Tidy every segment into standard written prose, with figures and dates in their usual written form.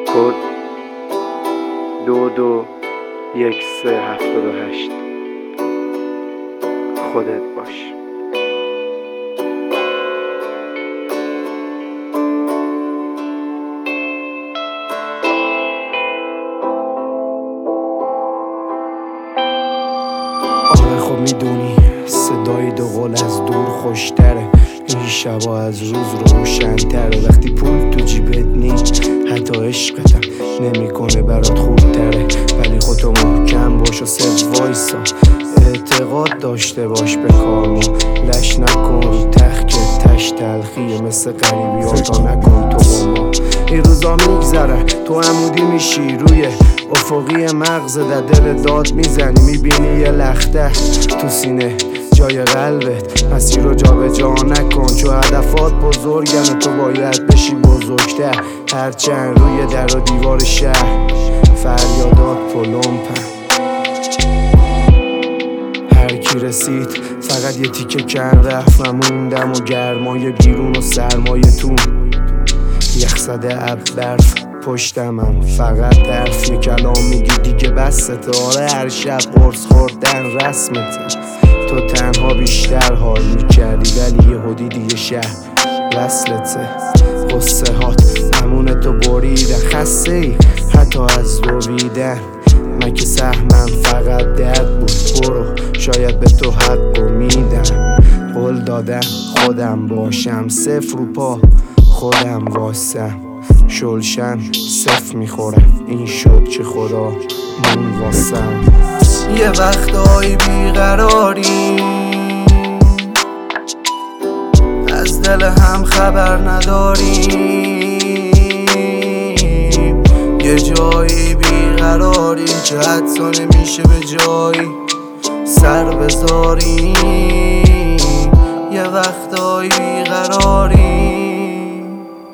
کد 221378. خودت باش. آره خب میدونی صدای دو قول از دور خوشتره، این شبا از روز روشن‌تره. وقتی پول تو جیبت نی حتی عشقتم نمیکنه برات خوبتره، ولی خودتو محکم باش و صرف وایسا، اعتقاد داشته باش به کارما، لش نکن رو تخت که تش تلخیه مثل غریبی تا نکن تو با ما. این روزا میگذره تو عمودی میشی روی افقی مغز، در دل داد میزنی میبینی یه لخته تو سینه جای قلبت، مسیر رو جا به جا نکن چون هدفات بزرگن و تو باید بشی بزرگتر. هرچند روی در و دیوار شهر فریادات پلمپن، هر کی رسید فقط یه تیکه کن رفت و موندم، و گرمای بیرون و سرمای تون، یخ زده اب برف پشتمم، فقط حرف یه کلام میگی دیگه بسته. آره هر شب قرص خوردن رسمته، تو تنها بیشتر حال میکردی ولی یه دیدی یه شهر وصلته. قصه هات همون تو بریدن، خسته ای حتی از دویدن، من که سهمم فقط درد بود، برو شاید به تو حقو میدم. قول دادم خودم باشم، صفر رو پا خودم واسم، شلشم صف میخورم، این شد که خدا مون واسم. یه وقتایی بیقراری از دل هم خبر نداریم، یه جایی بیقراریم که حتی نمیشه به جایی سر بذاریم. یه وقتایی بیقراریم،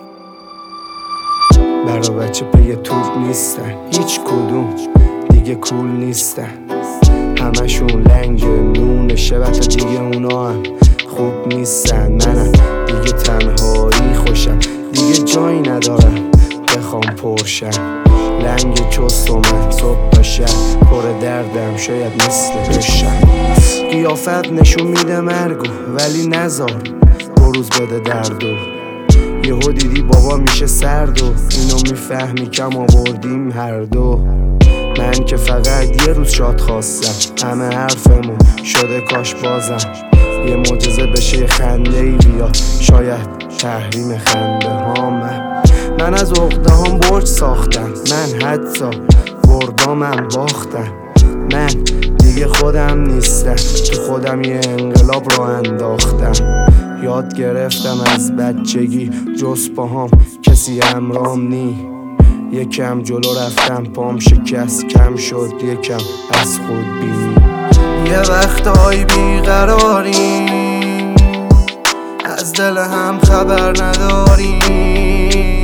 برا بچه پی توپ نیستن هیچ کدوم دیگه کول نیستن، همشون لنگ نون شبت دیگه اونا هم خوب نیستن. منم دیگه تنهایی خوشم، دیگه جایی ندارم بخوام پرشم، لنگ چست و من صبح تا شب پر دردم، شاید مثل بشم. قیافت نشون میده مرگو ولی نزار بروز بده دردو، یهو دیدی بابا میشه سرد و اینو میفهمی کم آوردیم هر دو. من که فقط یه روز شاد خواستم، همه حرفمون شده کاش بازم یه معجزه بشه، یه خنده ای بیاد، شاید تحریم خنده ها. من از عقده هم برج ساختم، من حتی بردامم باختم، من دیگه خودم نیستم، تو خودم یه انقلاب رو انداختم. یاد گرفتم از بچگی جز پاهام کسی همرام نی، یکم جلو رفتم پام شکست، کم شد یکم از خود بینی. یه وقتایی بیقراریم از دل هم خبر نداریم،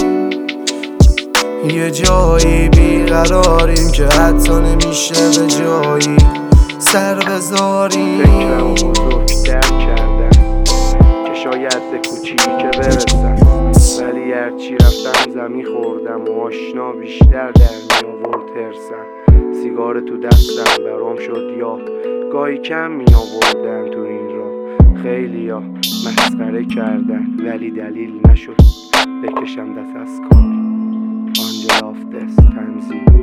یه جایی بیقراریم که حتی نمیشه به جایی سر بذاریم. فکرم بزرگتر کردم که شاید به کوچیکه برسم، ولی هرچی رفتم زمین خوردم و آشنا بیشتر در می آورد ترسم. سیگار تو دستم برام شد یاد، گاهی کم می آوردم تو این راه، خیلی ها مسخره کردن ولی دلیل نشد بکشم دست از کار. آنجل آف دست تنظیم